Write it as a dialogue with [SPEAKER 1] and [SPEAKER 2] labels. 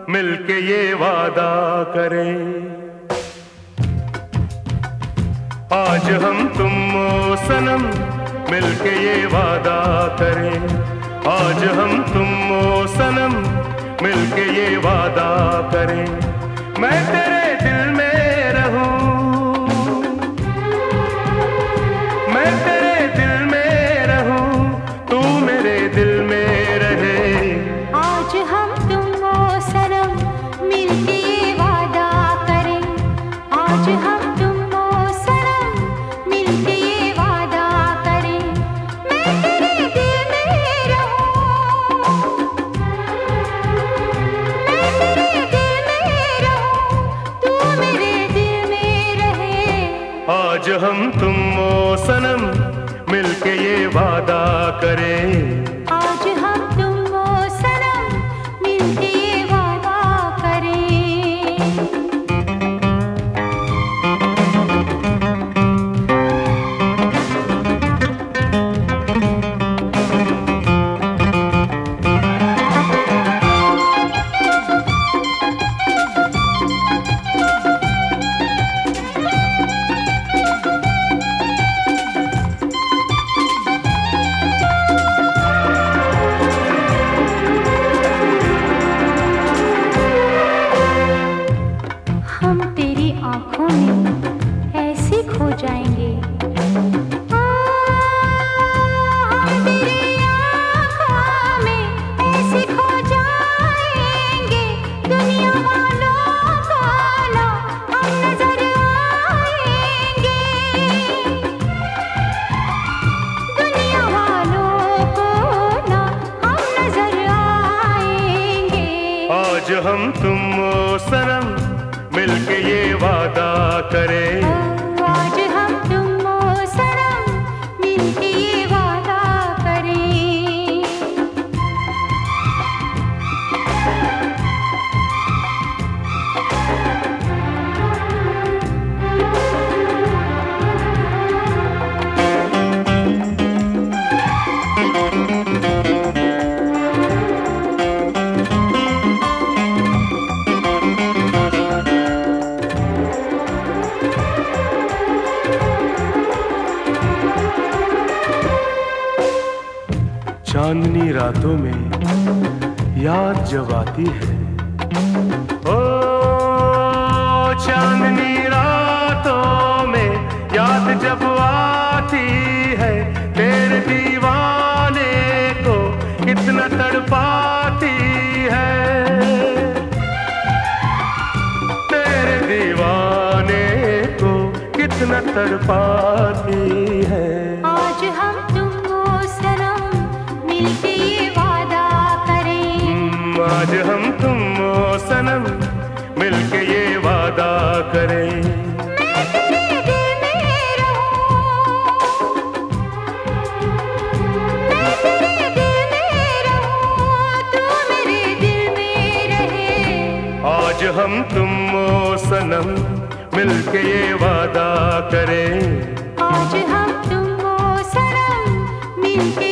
[SPEAKER 1] मिलके ये वादा करें। आज हम तुम ओ सनम मिलके ये वादा करें। आज हम तुम ओ सनम मिलके ये वादा करें। मैं तेरे दिल में रहूं, मैं तेरे दिल में रहूं, तू मेरे दिल में रहे।
[SPEAKER 2] आज हम तुम ओ सनम मिलके ये वादा करें। आज हम तुम ओ सनम मिलके ये वादा करें। मैं तेरे दिल में रहूं, मैं तेरे दिल में रहूं, तू मेरे दिल में रहे।
[SPEAKER 1] आज हम तुम ओ सनम मिलके ये वादा करें।
[SPEAKER 2] आज हम तुम ओ सनम मिलके ये वादा करें। हम तेरी आँखों में ऐसे खो जाएंगे। हम तेरी आँखों में ऐसे खो जाएंगे। दुनिया वालों को ना हम नजर आएंगे। दुनिया वालों को ना हम नजर आएंगे।
[SPEAKER 1] आज हम तुम ओ सनम मिलके ये वादा करें।
[SPEAKER 2] आज हम तुम ओ सनम मिलके ये वादा करें।
[SPEAKER 1] चांदनी रातों में याद जब आती है, ओ चांदनी रातों में याद जब आती है, तेरे दीवाने को कितना तड़पाती है। तेरे दीवाने को कितना तड़पाती है।
[SPEAKER 2] आज हम तुम ओ सनम मिलके ये वादा करें।
[SPEAKER 1] आज हम तुम ओ सनम मिलके ये वादा करें।
[SPEAKER 2] मैं तेरे दिल में रहूं, मैं तेरे दिल में रहूं, तू मेरे दिल में रहे।
[SPEAKER 1] आज हम तुम ओ सनम मिलके ये वादा करें।
[SPEAKER 2] आज हम तुम ओ सनम मिलके